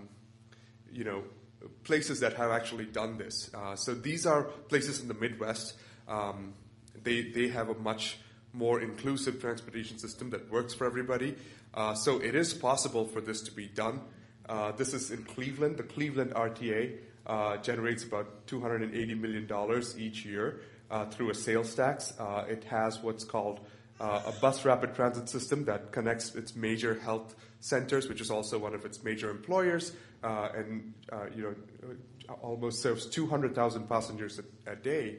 places that have actually done this. So these are places in the Midwest. They have a much more inclusive transportation system that works for everybody. So it is possible for this to be done. This is in Cleveland. The Cleveland RTA generates about $280 million each year through a sales tax. It has what's called a bus rapid transit system that connects its major health centers, which is also one of its major employers, and almost serves 200,000 passengers a day.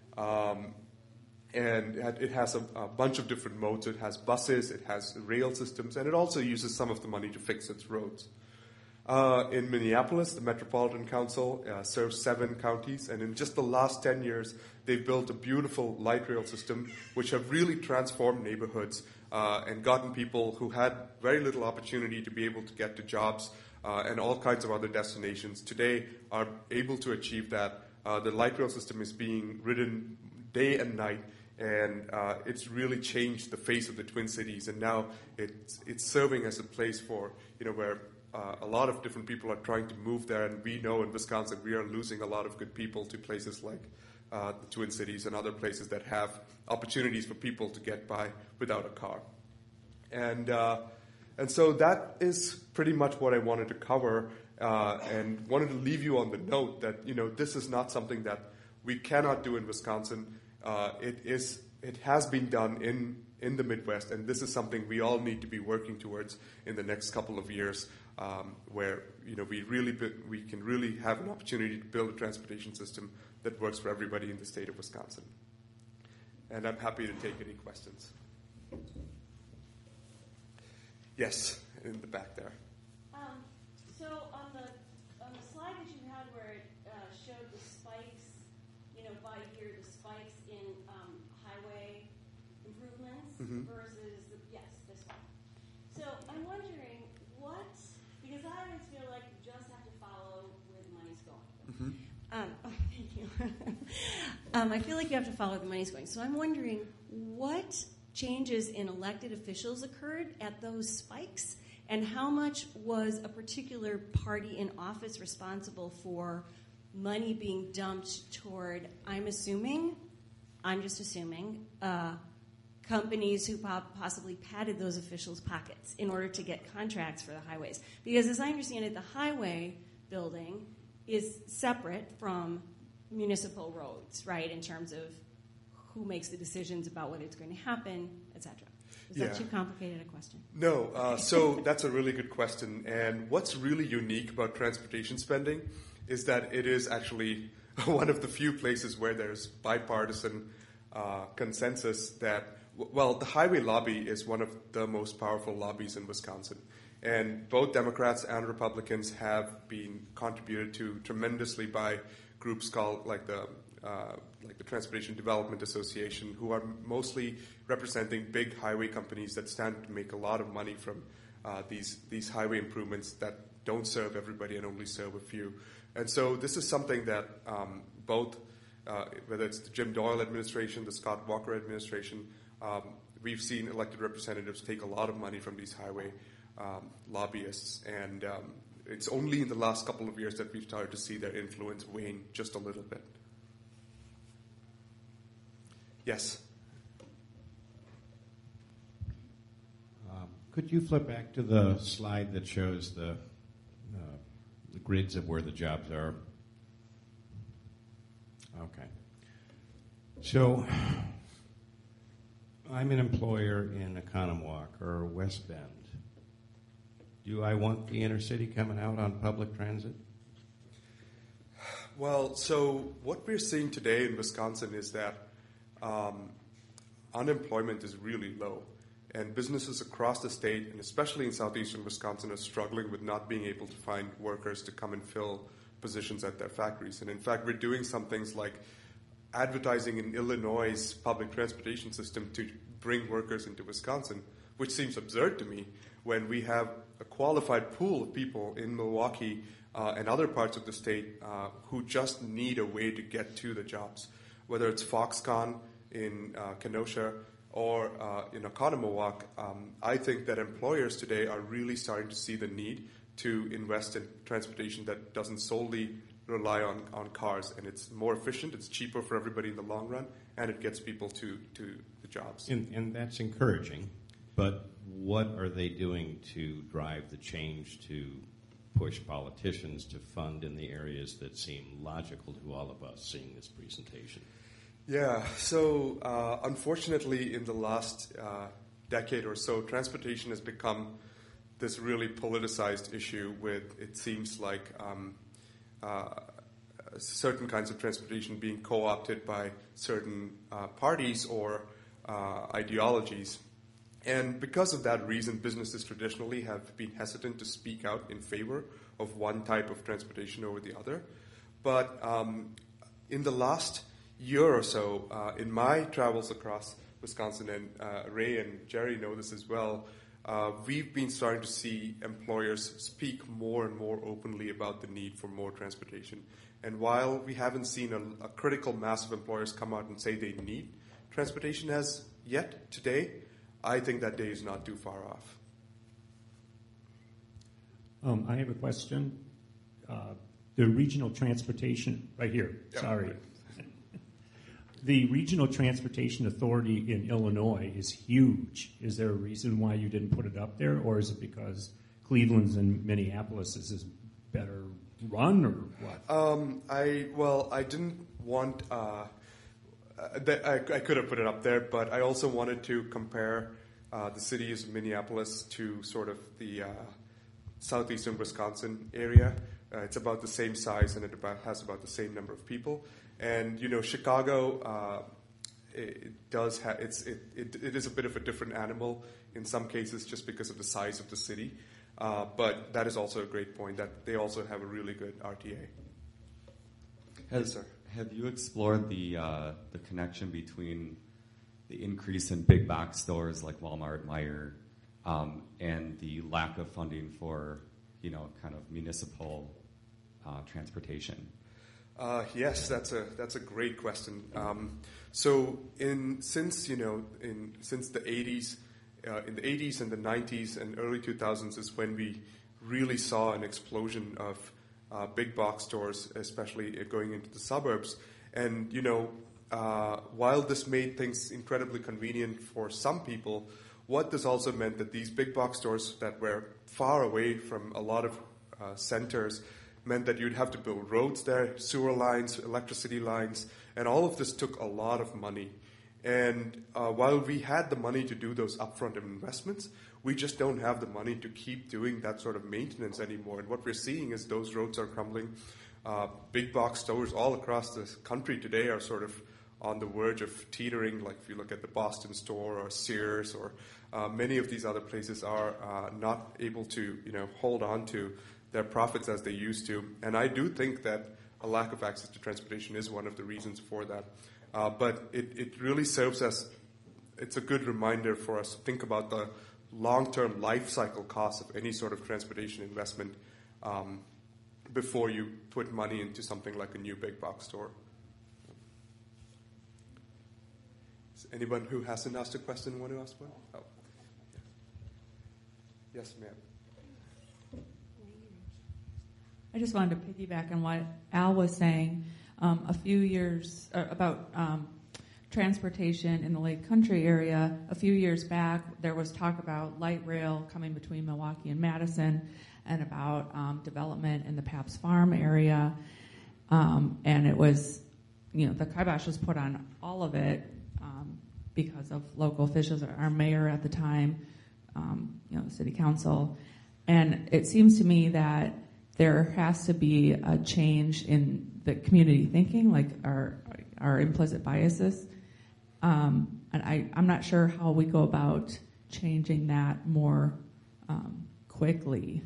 And it has a bunch of different modes. It has buses, it has rail systems, and it also uses some of the money to fix its roads. In Minneapolis, the Metropolitan Council serves 7 counties, and in just the last 10 years, they've built a beautiful light rail system which have really transformed neighborhoods and gotten people who had very little opportunity to be able to get to jobs and all kinds of other destinations today are able to achieve that. The light rail system is being ridden day and night, and it's really changed the face of the Twin Cities, and now it's serving as a place for where a lot of different people are trying to move there, and we know in Wisconsin we are losing a lot of good people to places like the Twin Cities and other places that have opportunities for people to get by without a car. And so that is pretty much what I wanted to cover, and wanted to leave you on the note that this is not something that we cannot do in Wisconsin. It has been done in the Midwest, and this is something we all need to be working towards in the next couple of years, where we can really have an opportunity to build a transportation system that works for everybody in the state of Wisconsin. And I'm happy to take any questions. Yes, in the back there. So on the slide that you had where it showed the spikes, by year, the spikes in highway improvements versus this one. So I'm wondering because I always feel like you just have to follow where the money's going. Thank you. I feel like you have to follow where the money's going. So I'm wondering what changes in elected officials occurred at those spikes, and how much was a particular party in office responsible for money being dumped toward, I'm just assuming, companies who possibly padded those officials' pockets in order to get contracts for the highways. Because as I understand it, the highway building is separate from municipal roads, right, in terms of who makes the decisions about whether it's going to happen, et cetera. Is that too complicated a question? No. So that's a really good question. And what's really unique about transportation spending is that it is actually one of the few places where there's bipartisan consensus that, the highway lobby is one of the most powerful lobbies in Wisconsin. And both Democrats and Republicans have been contributed to tremendously by groups called like the Transportation Development Association, who are mostly representing big highway companies that stand to make a lot of money from these highway improvements that don't serve everybody and only serve a few. And so this is something that both, whether it's the Jim Doyle administration, the Scott Walker administration, we've seen elected representatives take a lot of money from these highway lobbyists. And it's only in the last couple of years that we've started to see their influence wane just a little bit. Yes? Could you flip back to the slide that shows the grids of where the jobs are? Okay. So I'm an employer in Oconomowoc or West Bend. Do I want the inner city coming out on public transit? Well, so what we're seeing today in Wisconsin is that unemployment is really low. And businesses across the state, and especially in southeastern Wisconsin, are struggling with not being able to find workers to come and fill positions at their factories. And in fact, we're doing some things like advertising in Illinois' public transportation system to bring workers into Wisconsin, which seems absurd to me when we have a qualified pool of people in Milwaukee and other parts of the state who just need a way to get to the jobs. Whether it's Foxconn in Kenosha or in Oconomowoc, I think that employers today are really starting to see the need to invest in transportation that doesn't solely rely on cars, and it's more efficient, it's cheaper for everybody in the long run, and it gets people to the jobs. And that's encouraging, but what are they doing to drive the change to push politicians to fund in the areas that seem logical to all of us seeing this presentation? Yeah, so unfortunately in the last decade or so, transportation has become this really politicized issue with, it seems like, certain kinds of transportation being co-opted by certain parties or ideologies. And because of that reason, businesses traditionally have been hesitant to speak out in favor of one type of transportation over the other. But in the last year or so, in my travels across Wisconsin, and Ray and Jerry know this as well, we've been starting to see employers speak more and more openly about the need for more transportation. And while we haven't seen a critical mass of employers come out and say they need transportation as yet today, I think that day is not too far off. I have a question. The regional transportation, right here, Yeah. sorry. The Regional Transportation Authority in Illinois is huge. Is there a reason why you didn't put it up there, or is it because Cleveland's and Minneapolis is better run, or what? I didn't want. I could have put it up there, but I also wanted to compare the cities of Minneapolis to sort of the southeastern Wisconsin area. It's about the same size, and it has about the same number of people. And Chicago, it is a bit of a different animal in some cases just because of the size of the city. But that is also a great point that they also have a really good RTA. Yes, sir. Have you explored the connection between the increase in big box stores like Walmart, Meijer, and the lack of funding for, kind of municipal transportation? Yes, that's a great question. Since the 80s, in the 80s and the 90s and early 2000s is when we really saw an explosion of big box stores, especially going into the suburbs. And while this made things incredibly convenient for some people, what this also meant that these big box stores that were far away from a lot of centers meant that you'd have to build roads there, sewer lines, electricity lines, and all of this took a lot of money. And while we had the money to do those upfront investments, we just don't have the money to keep doing that sort of maintenance anymore. And what we're seeing is those roads are crumbling. Big box stores all across the country today are sort of on the verge of teetering. Like if you look at the Boston store or Sears or many of these other places are not able to hold on to their profits as they used to. And I do think that a lack of access to transportation is one of the reasons for that. But it really serves as, it's a good reminder for us to think about the long-term life cycle costs of any sort of transportation investment before you put money into something like a new big box store. Is anyone who hasn't asked a question want to ask one? Oh. Yes, ma'am. I just wanted to piggyback on what Al was saying a few years about transportation in the Lake Country area. A few years back, there was talk about light rail coming between Milwaukee and Madison and about development in the Pabst Farm area. And it was, the kibosh was put on all of it because of local officials, our mayor at the time, the city council. And it seems to me that there has to be a change in the community thinking, like our implicit biases. And I'm not sure how we go about changing that more quickly.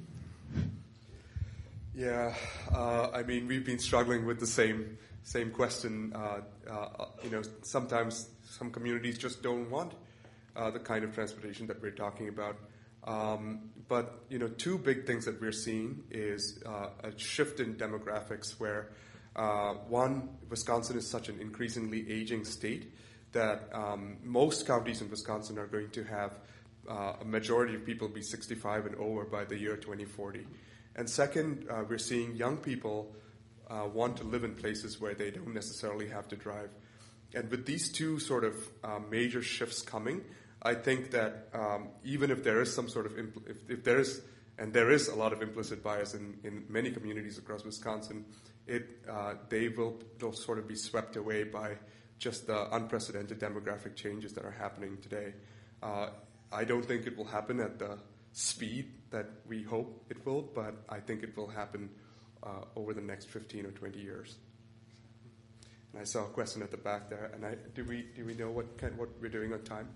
Yeah, we've been struggling with the same question. Sometimes some communities just don't want the kind of transportation that we're talking about. But two big things that we're seeing is a shift in demographics where, one, Wisconsin is such an increasingly aging state that most counties in Wisconsin are going to have a majority of people be 65 and over by the year 2040. And second, we're seeing young people want to live in places where they don't necessarily have to drive. And with these two sort of major shifts coming, I think that even if there is some sort of if there is a lot of implicit bias in many communities across Wisconsin, they'll sort of be swept away by just the unprecedented demographic changes that are happening today. I don't think it will happen at the speed that we hope it will, but I think it will happen over the next 15 or 20 years. And I saw a question at the back there. And do we know what we're doing on time?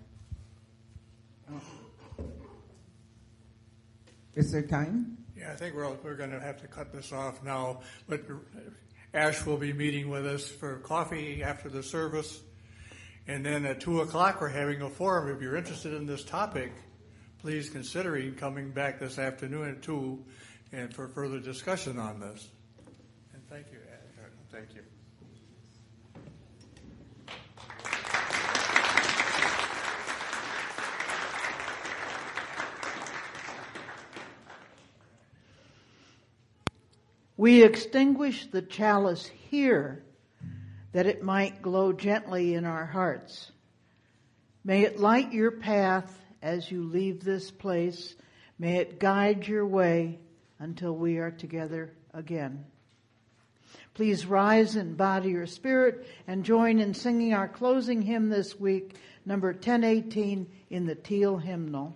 Is there time? Yeah, I think we're going to have to cut this off now. But Ash will be meeting with us for coffee after the service. And then at 2 o'clock, we're having a forum. If you're interested in this topic, please consider coming back this afternoon at 2 and for further discussion on this. And thank you, Ash. Thank you. We extinguish the chalice here, that it might glow gently in our hearts. May it light your path as you leave this place. May it guide your way until we are together again. Please rise in body or spirit and join in singing our closing hymn this week, number 1018 in the Teal Hymnal.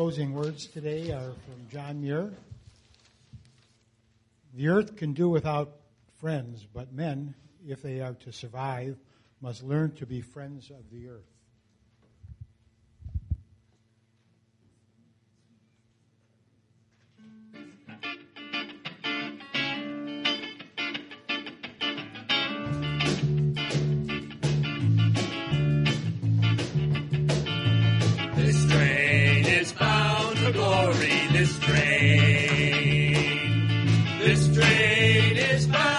closing words today are from John Muir. The earth can do without friends, but men, if they are to survive, must learn to be friends of the earth. This train is bound for glory. This train is bound.